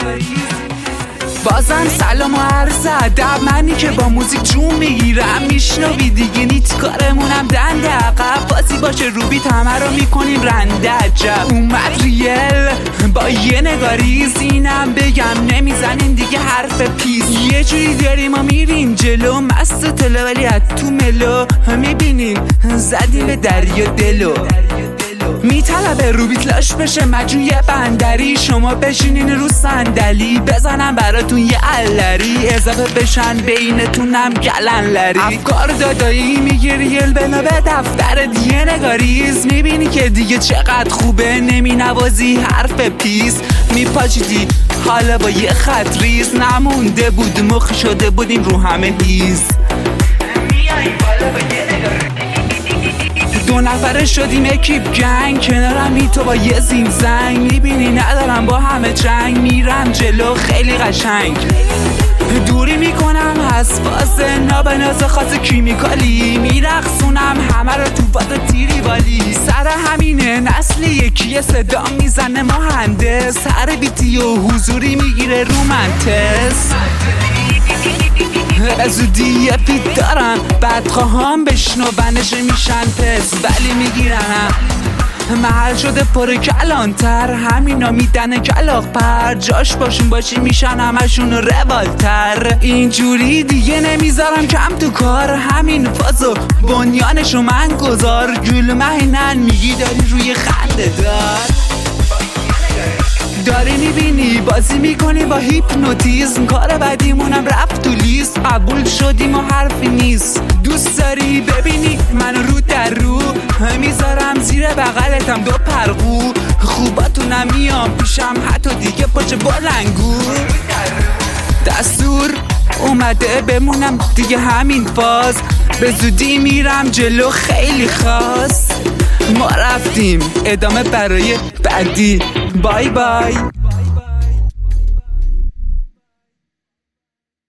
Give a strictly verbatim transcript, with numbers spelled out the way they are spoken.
بازم سلام و عرض ادب، منی که با موزیک جون میگیرم. میشنوی دیگه نیت کارمونم دنده عقب، بازی باشه روبیت همه رو میکنیم رنده. عجب اومد ریل با یه نگاریز، اینم بگم نمیزنیم دیگه حرف پیس. یه جوری داریم و میریم جلو، مست تلو ولی از تو ملو. میبینیم زدیم به دریا دلو، میطلبه روبیت لاش بشه مجون یه بندری. شما بشینین رو صندلی، بزنم براتون یه علری، اضافه بشن بینتونم گلنلری. افکار دادایی میگیری یل بنا به دفتر دیگه نگاریز. میبینی که دیگه چقدر خوبه، نمی نوازی حرف پیس. میپاچیدی حالا با یه خط ریز، نمونده بود مخ شده بودیم رو همه هیز. میای بالا با یه نگاریز، دو نفره شدیم اکیپ گنگ، کنارم تو با یه زین زنگ. میبینی ندارم با همه جنگ، میرم جلو خیلی قشنگ. دوری میکنم حساس نابناز خاص کیمیکالی، میرقصونم همه رو تو باز تیری والی. سر همینه نسل یکی صدا میزنه مهندس، سر بیتی و حضوری میگیره رو منتس. زودی یه پیت دارم، بدخواهم بشنونش میشن پس، ولی میگیرنم. محل شده پر کلانتر، همینا میدن کلاق پر. جاش باشون باشی میشن همشون روالتر. اینجوری دیگه نمیذارم کم تو کار، همین فازو بنیانشو من گذار. گل مهینن میگی داری روی خنده دار، داری میبینی بازی میکنی با هیپنوتیزم. کار بعدیمونم رفت تو لیست، قبول شدیم و حرفی نیست. دوست داری ببینی منو رو در رو، میذارم زیر بغلتم دو پرقو. خوباتونم میام پیشم حتی دیگه پاچه بلنگو. دستور اومده بمونم دیگه همین فاز، به زودی میرم جلو خیلی خاص. ما رفتیم ادامه برای بعدی، بای بای.